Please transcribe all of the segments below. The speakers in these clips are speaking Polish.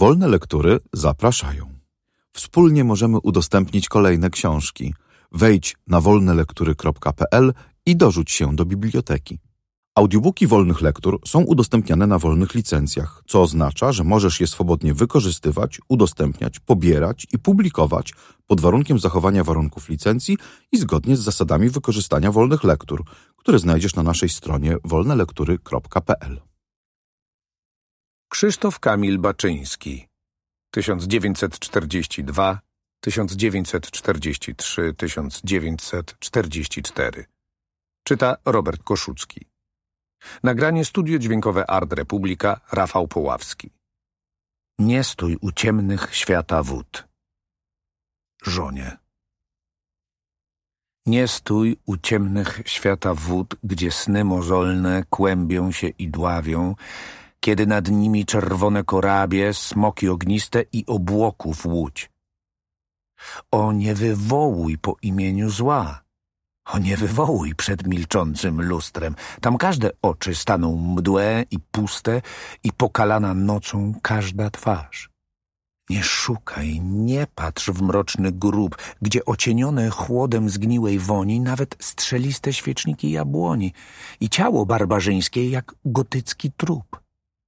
Wolne Lektury zapraszają. Wspólnie możemy udostępnić kolejne książki. Wejdź na wolnelektury.pl i dorzuć się do biblioteki. Audiobooki Wolnych Lektur są udostępniane na wolnych licencjach, co oznacza, że możesz je swobodnie wykorzystywać, udostępniać, pobierać i publikować pod warunkiem zachowania warunków licencji i zgodnie z zasadami wykorzystania wolnych lektur, które znajdziesz na naszej stronie wolnelektury.pl. Krzysztof Kamil Baczyński 1942, 1943, 1944. Czyta Robert Koszucki. Nagranie studio dźwiękowe Art Republika, Rafał Poławski. Nie stój u ciemnych świata wód. Żonie. Nie stój u ciemnych świata wód, gdzie sny mozolne kłębią się i dławią, kiedy nad nimi czerwone korabie, smoki ogniste i obłoków łódź. O, nie wywołuj po imieniu zła. O, nie wywołuj przed milczącym lustrem. Tam każde oczy staną mdłe i puste i pokalana nocą każda twarz. Nie szukaj, nie patrz w mroczny grób, gdzie ocienione chłodem zgniłej woni nawet strzeliste świeczniki jabłoni i ciało barbarzyńskie jak gotycki trup.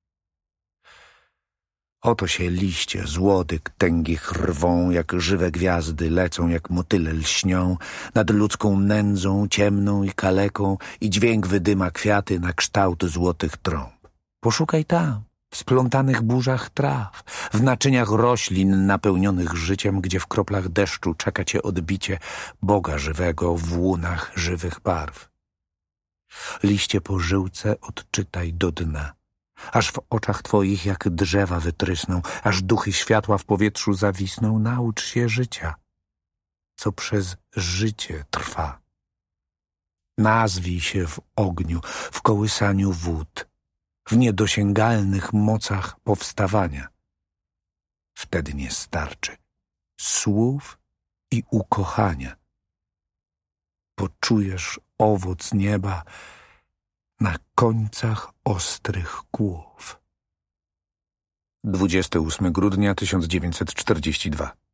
Oto się liście z łodyg tęgich rwą, jak żywe gwiazdy lecą, jak motyle lśnią, nad ludzką nędzą, ciemną i kaleką i dźwięk wydyma kwiaty na kształt złotych trąb. Poszukaj tam, w splątanych burzach traw, w naczyniach roślin napełnionych życiem, gdzie w kroplach deszczu czeka cię odbicie Boga żywego w łunach żywych barw. Liście po żyłce odczytaj do dna, aż w oczach twoich jak drzewa wytrysną, aż duchy światła w powietrzu zawisną, naucz się życia, co przez życie trwa. Nazwij się w ogniu, w kołysaniu wód, w niedosięgalnych mocach powstawania. Wtedy nie starczy słów i ukochania. Poczujesz owoc nieba na końcach ostrych głów. 28 grudnia 1942